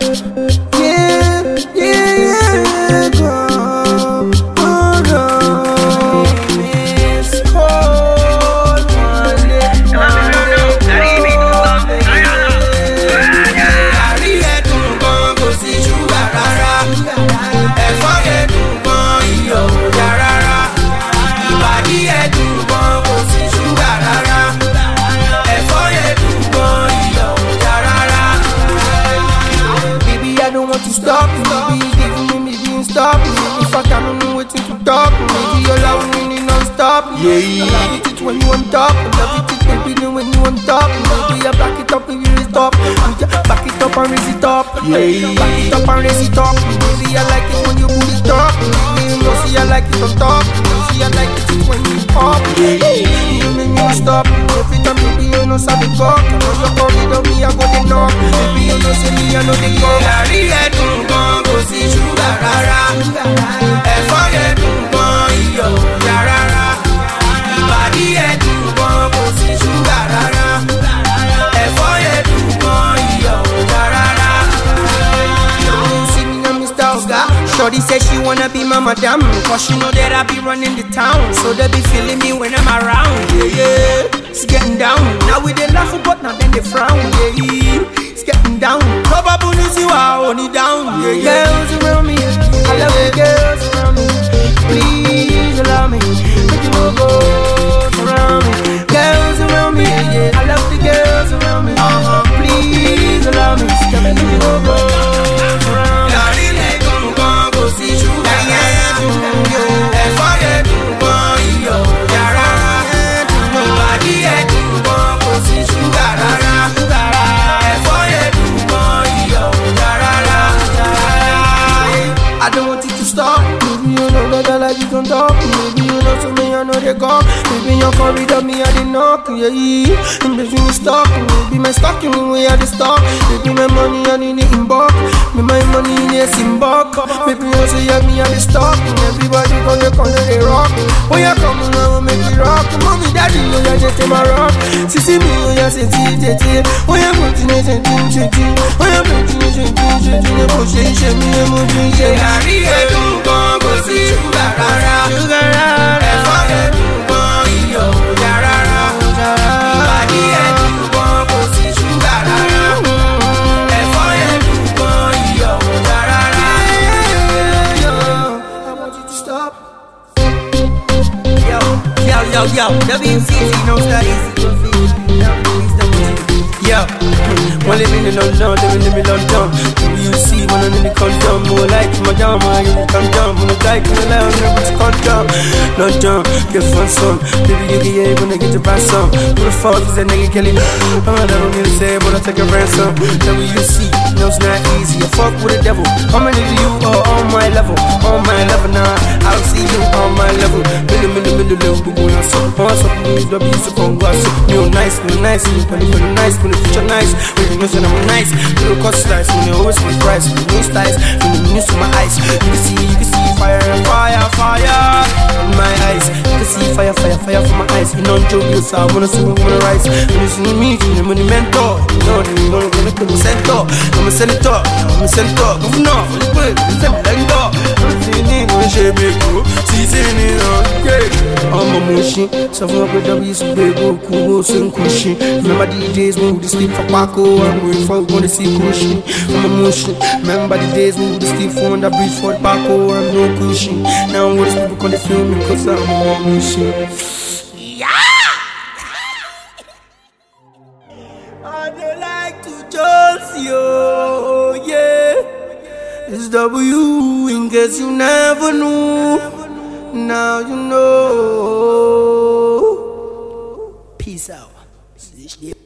yeah, girl. Oh no, miss cold one day. Àrí ẹ̀dùn gan kò sí ṣúgà rárá. Ẹ̀fọ́ ẹ̀dùn gan iyọ̀ ò yá rárá. Ìbàdí ẹ̀dùn gan kò sí ṣúgà rárá. Ẹ̀fọ́ ẹ̀dùn gan iyọ̀ ò yá rárá. Baby, I don't want to stop. Baby, giving me stop. If I can't know what to talk, maybe you're loving me non-stop. Yeah, I love it when you on top. I love it baby when you on top. Baby, I back it up if you stop. Back it up and raise it up. Yeah, back it up and raise it up. Baby, I like it when you put it up. Baby, you know see I like it on top. See I like it when you pop. You make me stop. Every time baby you know sabi talk. I know you call it on me I go the knock. Baby you know see me I know the go. Àrí ẹ̀dùn gan kò sí ṣúgà rárá. Ẹ̀fọ́ ẹ̀dùn gan iyọ̀ ò yá rárá. Ìbàdí ẹ̀dùn gan kò sí ṣúgà rárá. Ẹ̀fọ́ ẹ̀dùn gan iyọ̀ ò yá rárá. See me now Mr. Oga. Shorty said she wanna be my madam, cause she know that I be running the town. So they be feeling me when I'm around. Yeah, yeah, it's getting down. Now we they laugh but now then they frown. Yeah, yeah, it's getting down. Probably see why I hold it down. Yeah, yeah. Girls around me, I love the girls around me. Please allow me, make you no go around me. Girls around me, yeah, I love the girls around me. Please allow me, make you no go around me. Sí ṣúgà ẹ̀fọ́ ẹ̀dùn gan iyọ̀ yá rárá. Ìbàdí ẹ̀dùn gan kò sí ṣúgà rárá. Ẹ̀fọ́ ẹ̀dùn gan iyọ̀ yá rárá. I don't want it to stop. Maybe you know that I like you don't talk. Maybe you know so me I know they go. Maybe your corridor me I did knock. Yeah, and baby me stuck. Maybe my stocking me way I the stock. Maybe my money I need it in bulk. Me my money in a bulk. Maybe you say yeah me I the stock. Everybody gonna they rock. Oh yeah come on now make it rock. Mommy daddy oh yeah just my rock. See me oh yeah say ti. Oh yeah continue say ti. Oh yeah continue say ti. Oh say me emoji say. Àrí ẹ̀dùn gan kò sí ṣúgà rárá. Ẹ̀fọ́ ẹ̀dùn gan iyọ̀ ò yá rárá. Ìbàdí ẹ̀dùn gan kò sí ṣúgà rárá. Ẹ̀fọ́ ẹ̀dùn gan iyọ̀ ò yá rárá. I want you to stop. Yo, WCC knows that easy to feel. Yo, one living in London, living in London. You see, when I'm in the condom, more like my jam, I get the condom. When I die, come along, never to condom. London, get fun son. Baby, you get yeah, when I get to buy some. Who the fuck is that nigga Kelly? I don't need to say, but I take a ransom. WC, no, it's not easy. I fuck with the devil. How many of you are on my level? On my level now, I don't see you on my level. Middle, we go on some. W, so come go. You nice, nice, when the future nice, when you know that I'm nice, little cost slice, when you always my price, when you new styles, when you news to my eyes, you can see fire in my eyes, you can see fire from my eyes, you know joke, you saw, I wanna see me, wanna rise, when you see me, you're the mentor, you know, you're gonna put me center, I'm a senator, governor, I'm a motion, so for the W's who be go cool, sing cushion. Remember the days when we would sleep for Paco and we gonna see cushion. I'm a motion, remember the days when we would sleep for the bridge for Paco and no cushion. Now what is people gonna feel me cause I'm a motion. Yeah! I don't like to just yo, yeah. It's W in case you never knew. Now you know. Peace out.